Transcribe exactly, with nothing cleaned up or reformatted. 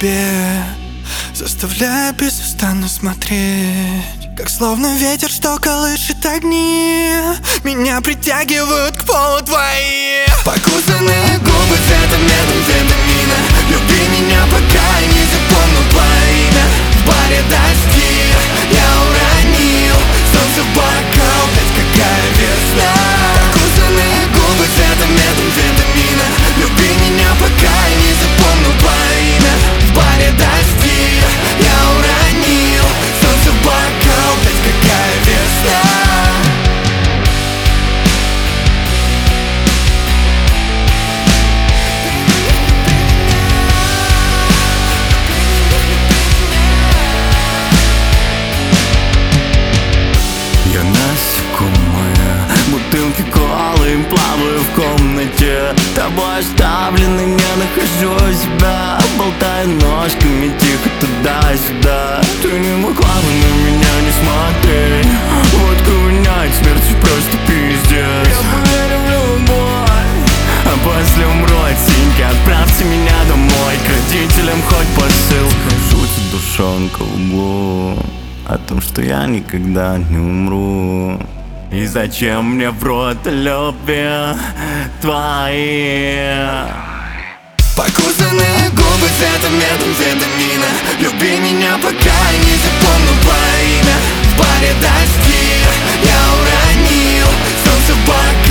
тебе, заставляя безустанно смотреть, как словно ветер, что колышет огни, меня притягивают к полу твои покусанные губы цветом метамфетамина. Люби меня, пока я не запомнил твое имя. В баре дожди я уронил солнце в бокал, блядь, какая весна. Покусанные губы цветом метамфетамина. Люби меня, пока я не запомнил твое имя. В баре дожди я уронил солнце в бокал, блядь, какая весна. Я насекомая, бутылки колы, плаваю в комнате, тобой оставленный, не нахожу себя. Болтаю ножками тихо туда-сюда. Ты не могла бы на меня не смотреть. Водку воняет, смерть просто пиздец. Я поверю в любовь, а после умру от синьки. Отправьте меня домой, к родителям хоть посылку. Шутит душонка в углу о том, что я никогда не умру. И зачем мне в рот любви твои? Покусанные губы цветом метамфетамина. Люби меня, пока я не запомнил твое имя. В баре дожди я уронил солнце в бокал.